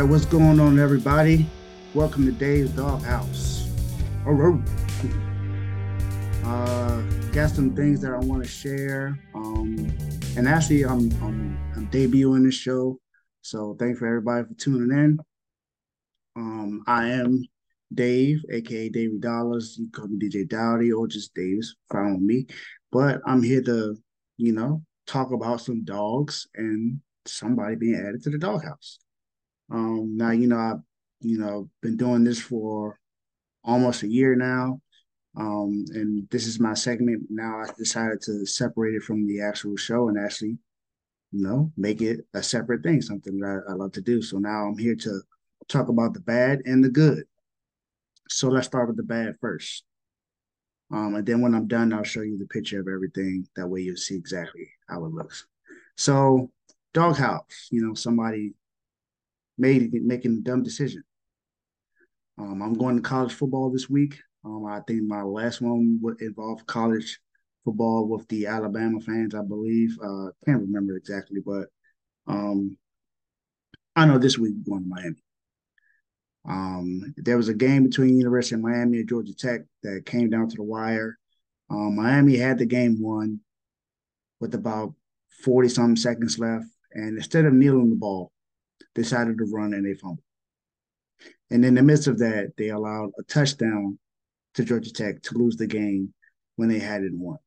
right, what's going on, everybody? Welcome to Dave's Doghouse. All right. Got some things that I want to share. And actually, I'm debuting this show, so thanks for everybody for tuning in. I am Dave, aka Davey Dollars. You can call me DJ Dowdy or just Dave's. Follow me. But I'm here to, talk about some dogs and somebody being added to the doghouse. Now, I've, been doing this for almost a year now. And this is my segment. Now I decided to separate it from the actual show and actually, make it a separate thing, something that I love to do. So now I'm here to talk about the bad and the good. So let's start with the bad first. And then when I'm done, I'll show you the picture of everything. That way you'll see exactly how it looks. So, doghouse, somebody making a dumb decision. I'm going to college football this week. I think my last one would involve college football with the Alabama fans, I believe. Can't remember exactly, but um, I know this week we're going to Miami. There was a game between University of Miami and Georgia Tech that came down to the wire. Miami had the game won with about 40 something seconds left, and instead of kneeling the ball, decided to run and they fumbled. And in the midst of that, they allowed a touchdown to Georgia Tech to lose the game when they had it won.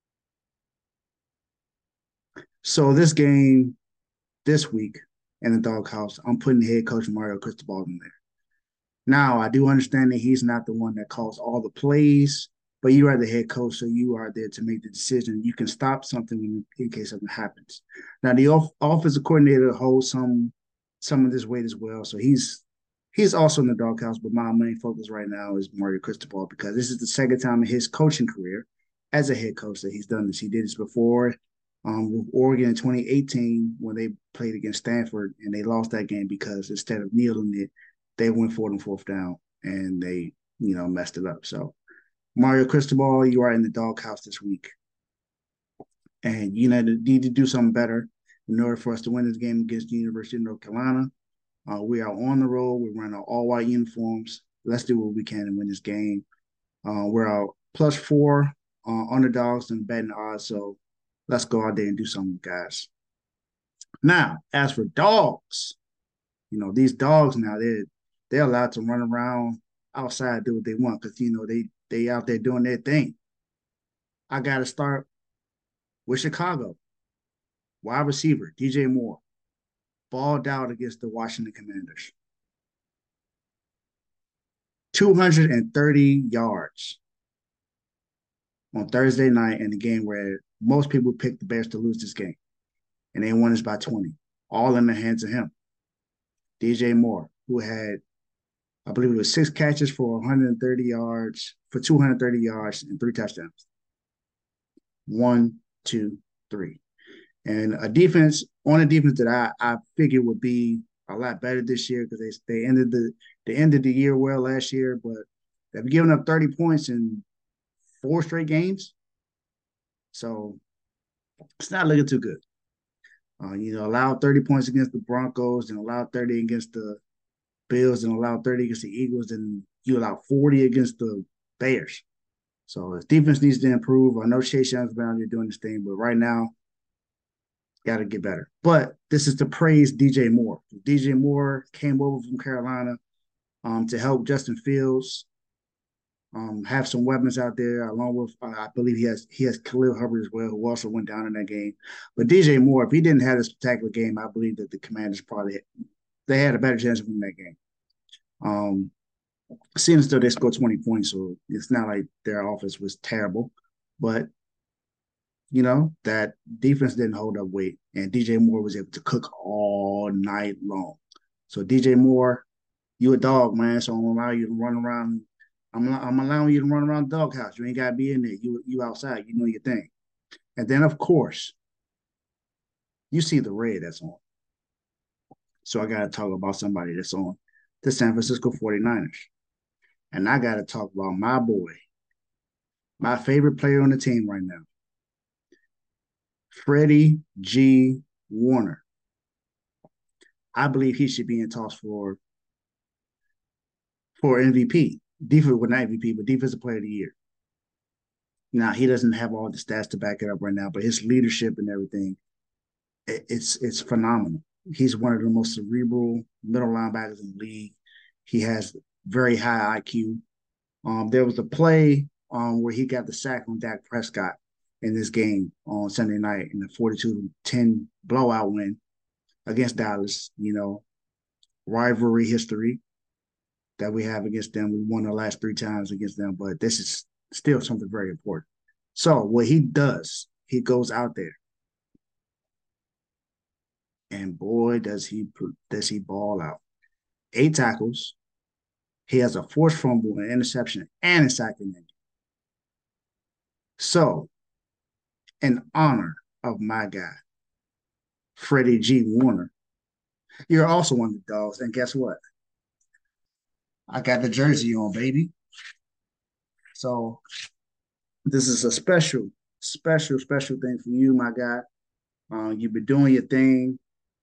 So this game this week in the doghouse, I'm putting head coach Mario Cristobal in there. Now I do understand that he's not the one that calls all the plays, but you are the head coach, so you are there to make the decision. You can stop something in case something happens. Now the offensive coordinator holds some of this weight as well, so he's also in the doghouse. But my main focus right now is Mario Cristobal because this is the second time in his coaching career as a head coach that he's done this. He did this before with Oregon in 2018 when they played against Stanford and they lost that game because instead of kneeling it, they went for it on fourth down and they, messed it up. So Mario Cristobal, you are in the doghouse this week. And need to do something better in order for us to win this game against the University of North Carolina. We are on the road. We're wearing our all white uniforms. Let's do what we can and win this game. We're out +4 underdogs and betting odds. So let's go out there and do something, guys. Now, as for dogs, these dogs now they're allowed to run around outside, do what they want because they out there doing their thing. I got to start with Chicago. Wide receiver DJ Moore balled out against the Washington Commanders. 230 yards on Thursday night in the game where most people picked the Bears to lose this game, and they won this by 20, all in the hands of him. DJ Moore, who had, I believe it was 6 catches for 130 yards, for 230 yards and 3 touchdowns. 1, 2, 3. And a defense that I figured would be a lot better this year because they ended the year well last year, but they've given up 30 points in 4 straight games. So it's not looking too good. Allowed 30 points against the Broncos and allowed 30 against the Bills and allowed 30 against the Eagles, and you allowed 40 against the Bears. So his defense needs to improve. I know Chase Young's been out there doing this thing, but right now, got to get better. But this is to praise DJ Moore. DJ Moore came over from Carolina to help Justin Fields have some weapons out there, along with I believe he has Khalil Hubbard as well, who also went down in that game. But DJ Moore, if he didn't have a spectacular game, I believe that the Commanders probably they had a better chance of winning that game. Seeing as though they scored 20 points, so it's not like their offense was terrible, but that defense didn't hold up weight, and DJ Moore was able to cook all night long. So DJ Moore, you a dog, man. So I'm gonna allow you to run around. I'm allowing you to run around the doghouse. You ain't gotta be in there. You outside. You know your thing. And then of course, you see the red that's on. So I gotta talk about somebody that's on the San Francisco 49ers. And I gotta talk about my boy, my favorite player on the team right now, Freddie G. Warner. I believe he should be in talks for MVP. Defense, well, not MVP, but Defensive Player of the Year. Now he doesn't have all the stats to back it up right now, but his leadership and everything, it's phenomenal. He's one of the most cerebral middle linebackers in the league. He has very high IQ. There was a play where he got the sack on Dak Prescott in this game on Sunday night in the 42-10 blowout win against Dallas. Rivalry history that we have against them. We won the last 3 times against them, but this is still something very important. So what he does, he goes out there, and boy, does he ball out. 8 tackles. He has a forced fumble, an interception, and a sack in it. So, in honor of my guy, Freddie G. Warner, you're also one of the dogs. And guess what? I got the jersey on, baby. So this is a special, special, special thing for you, my guy. You've been doing your thing,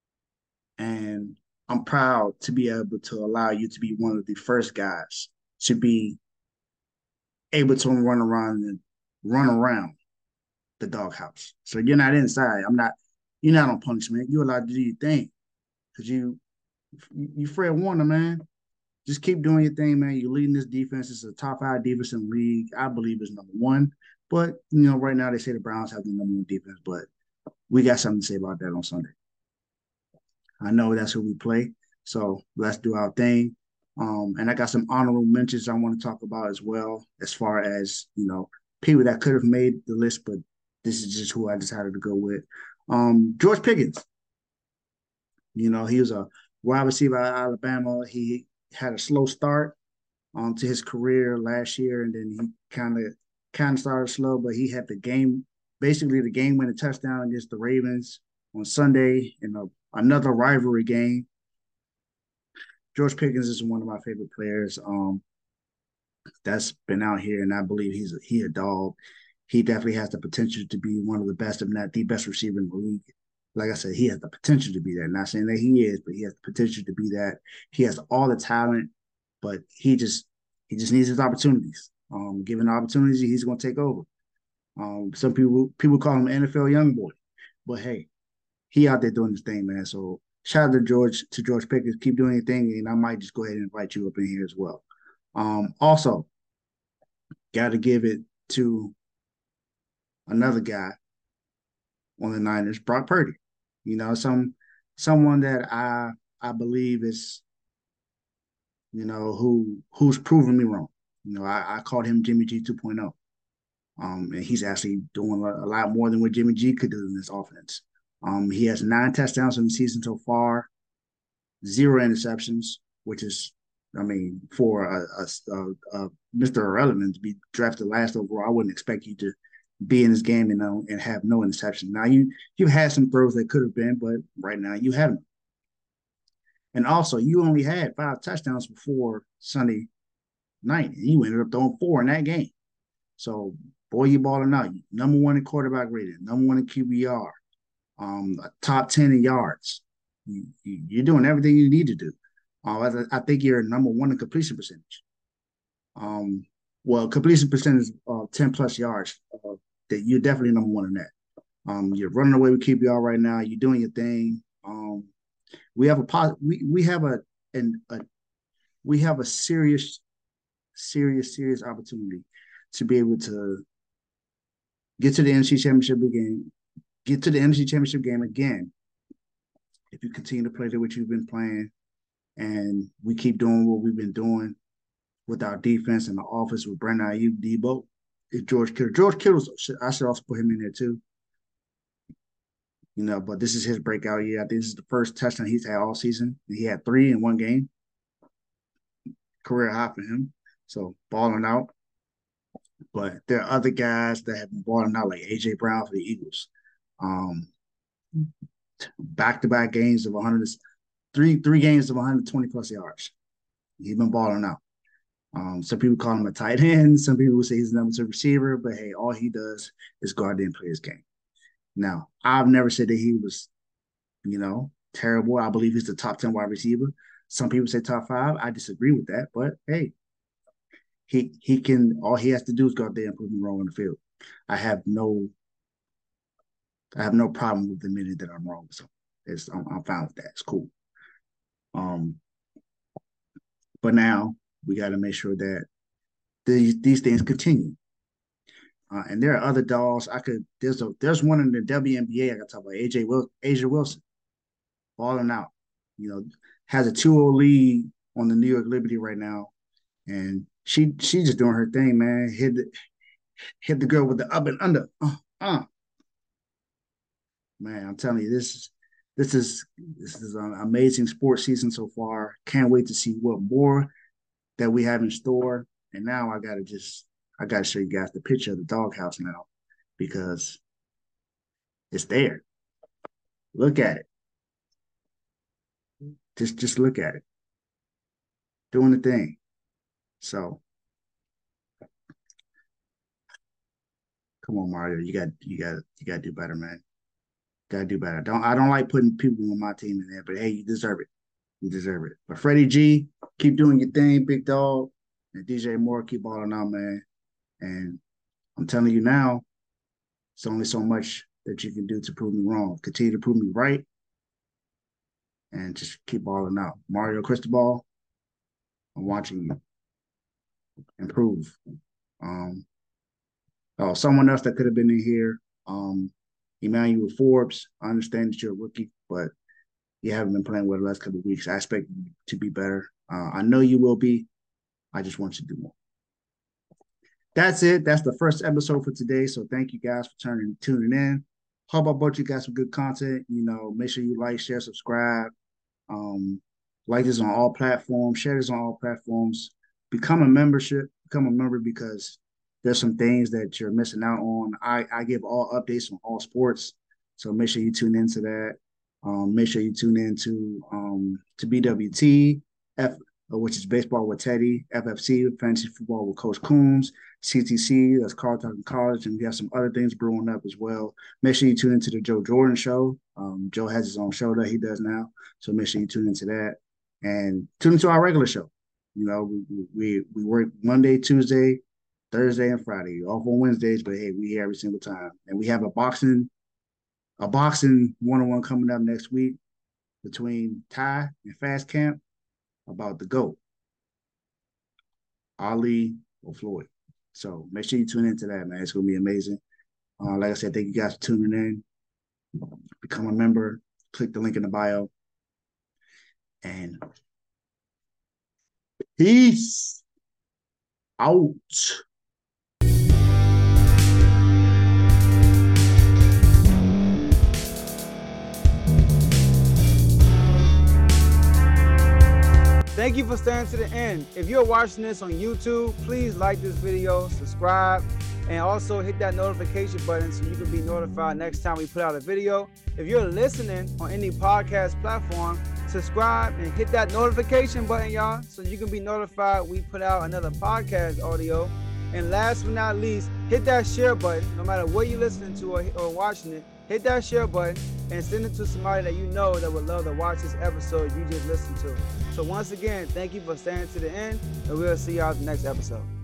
and I'm proud to be able to allow you to be one of the first guys to be able to run around the doghouse. So you're not inside. I'm not. You're not on punishment. You're allowed to do your thing because you Fred Warner, man. Just keep doing your thing, man. You're leading this defense. It's a top 5 defense in the league. I believe it's #1. But right now they say the Browns have the #1 defense, but we got something to say about that on Sunday. I know that's who we play, so let's do our thing. And I got some honorable mentions I want to talk about as well, as far as people that could have made the list, but this is just who I decided to go with. George Pickens. He was a wide receiver out of Alabama. He had a slow start to his career last year, and then he kind of started slow, but he had basically the game winning touchdown against the Ravens on Sunday in another rivalry game. George Pickens is one of my favorite players that's been out here, and I believe he a dog. He definitely has the potential to be one of the best, if not the best receiver in the league. Like I said, he has the potential to be that. Not saying that he is, but he has the potential to be that. He has all the talent, but he just needs his opportunities. Given opportunities, he's going to take over. Some people call him NFL young boy, but hey, he out there doing his thing, man. So shout out to George Pickens. Keep doing your thing, and I might just go ahead and invite you up in here as well. Also, got to give it to another guy on the Niners, Brock Purdy. Someone that I believe is who's proven me wrong. I called him Jimmy G 2.0. And he's actually doing a lot more than what Jimmy G could do in this offense. He has 9 touchdowns in the season so far, 0 interceptions, which is, for a Mr. Irrelevant to be drafted last overall, I wouldn't expect you to be in this game and have no interception. Now you've had some throws that could have been, but right now you haven't. And also, you only had 5 touchdowns before Sunday night, and you ended up throwing 4 in that game. So, boy, you balling out. #1 in quarterback rating, #1 in QBR, top 10 in yards. You're doing everything you need to do. I think you're #1 in completion percentage. Completion percentage of 10 plus yards. That you're definitely #1 in that. You're running away with QBR right now. You're doing your thing. We have a serious opportunity to be able to get to the NFC Championship game again if you continue to play the way you've been playing, and we keep doing what we've been doing with our defense and the offense with Brandon Aiyuk, Debo, George Kittle. George Kittle, I should also put him in there too. But this is his breakout year. I think this is the first touchdown he's had all season. He had 3 in one game. Career high for him. So balling out. But there are other guys that have been balling out, like AJ Brown for the Eagles. Back-to-back games of 100, three games of 120 plus yards. He's been balling out. Some people call him a tight end. Some people say he's a #2 receiver. But hey, all he does is go out there and play his game. Now, I've never said that he was, terrible. I believe he's the top 10 wide receiver. Some people say top 5. I disagree with that, but hey, he can. All he has to do is go out there and prove me wrong on the field. I have no problem with admitting that I'm wrong. So I'm fine with that. It's cool. Um, but now we got to make sure that these things continue. And there are other dogs. There's one in the WNBA I can talk about. A'ja Wilson, balling out. You know, has a 2-0 lead on the New York Liberty right now, and she's just doing her thing, man. Hit the girl with the up and under. Man, I'm telling you, this is an amazing sports season so far. Can't wait to see what more that we have in store. And now I gotta show you guys the picture of the doghouse now, because it's there. Look at it. Just look at it. Doing the thing. So come on, Mario. You got to do better, man. Gotta do better. I don't like putting people on my team in there, but hey, you deserve it. You deserve it. But Freddie G, keep doing your thing, big dog. And DJ Moore, keep balling out, man. And I'm telling you now, it's only so much that you can do to prove me wrong. Continue to prove me right, and just keep balling out. Mario Cristobal, I'm watching you improve. Someone else that could have been in here, Emmanuel Forbes. I understand that you're a rookie, but you haven't been playing well the last couple of weeks. I expect you to be better. I know you will be. I just want you to do more. That's it. That's the first episode for today. So thank you guys for tuning in. Hope I brought you guys some good content. You know, make sure you like, share, subscribe. Like this on all platforms. Share this on all platforms. Become a member because there's some things that you're missing out on. I give all updates on all sports, so make sure you tune into that. Make sure you tune in to BWT, which is Baseball with Teddy, FFC, Fantasy Football with Coach Coombs, CTC, that's Carl Talking College, and we have some other things brewing up as well. Make sure you tune into the Joe Jordan Show. Joe has his own show that he does now, so make sure you tune into that. And tune into our regular show. You know, we work Monday, Tuesday, Thursday, and Friday. Off on Wednesdays, but hey, we here every single time. And we have a boxing one-on-one coming up next week between Ty and Fast Camp about the GOAT, Ali or Floyd. So make sure you tune into that, man. It's gonna be amazing. Like I said, thank you guys for tuning in. Become a member. Click the link in the bio. And peace out. Thank you for staying to the end. If you're watching this on YouTube, please like this video, subscribe, and also hit that notification button so you can be notified next time we put out a video. If you're listening on any podcast platform, subscribe and hit that notification button, y'all, so you can be notified we put out another podcast audio. And last but not least, hit that share button. No matter what you're listening to or watching it, hit that share button and send it to somebody that you know that would love to watch this episode you just listened to. So once again, thank you for staying to the end, and we'll see y'all in the next episode.